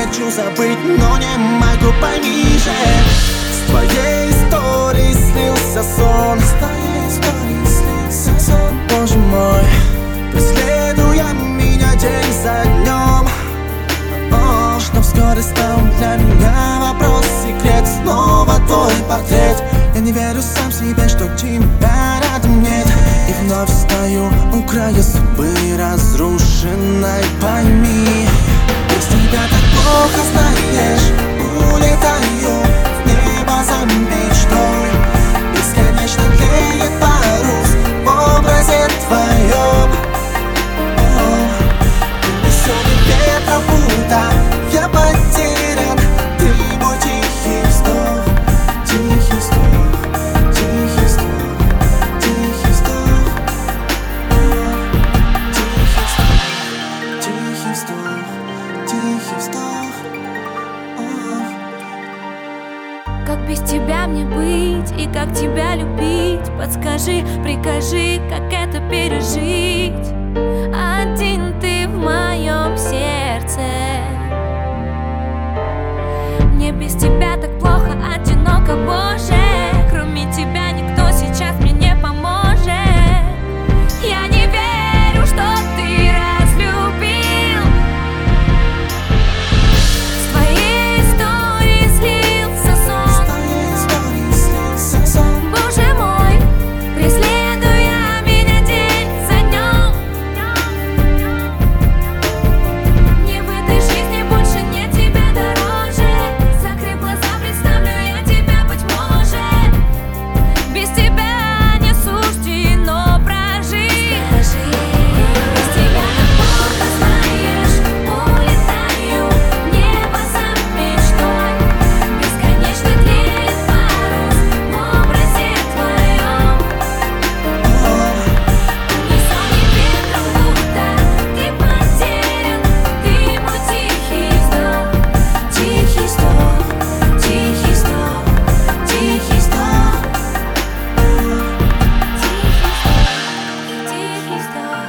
хочу забыть, но не могу, пойми же. С твоей историей слился сон, с твоей историей слился сон. Боже мой, преследуя меня день за днем. Что вскоре стал для меня вопрос, секрет. Снова твой портрет. Я не верю сам себе, что тебя рядом нет. И вновь стою у края судьбы разрушенной. Пойми, без тебя так плохо, знаешь. Улетаю в небо за мечтой. Бесконечно тлеет парус в образе твоем. Унесённый ветром будто я потерян. Ты мой тихий вздох, тихий вздох, тихий вздох, тихий вздох, тихий вздох, тихий вздох. Как без тебя мне быть и как тебя любить? Подскажи, прикажи, как это пережить. Один ты в моем сердце. Мне без тебя так плохо, одиноко, Боже. Кроме тебя никто сейчас мне не поможет. Я не верю, что ты разлюбил. С твоей истории слился сон. С твоей историей слился сон. Боже мой, преследуя меня день за днем. Мне в этой жизни больше нет тебя дороже. Закрыв глаза, представлю я тебя, быть может. Без тебя не суждено прожить. Без тебя так плохо, знаешь. Улетаю в небо за мечтой. Бесконечно тлеет парус в образе твоем. Унесённый ветром будто ты потерян. Ты мой тихий вздох, тихий вздох, тихий вздох, тихий вздох, тихий вздох.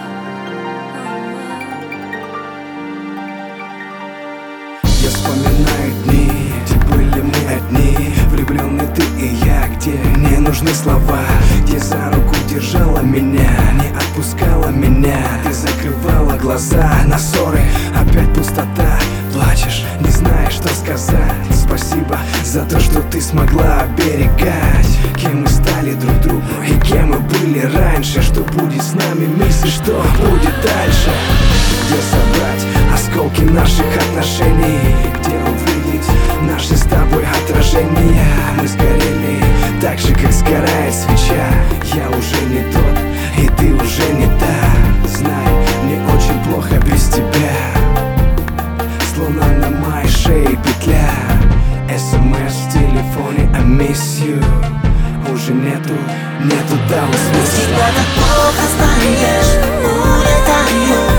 Я вспоминаю дни, где были мы одни. Влюбленный ты и я, где не нужны слова. Где за руку держала меня, не отпускала меня. Ты закрывала глаза на ссоры, опять пустота. Плачешь, не знаешь, что сказать. Спасибо за то, что ты смогла оберегать. Кем мы стали друг другу и кем мы были раньше. Что будет с нами, мысли, что будет дальше. Где собрать осколки наших отношений? Где увидеть наши с тобой отражения? Мы сгорели так же, как сгорает свеча. Я уже не тот, и ты уже не та. Знай, мне очень плохо без тебя. Словно на моей шее петля. СМС в телефоне, I miss you. Уже нету Без того тебя смысла. так плохо, знаешь. Улетаю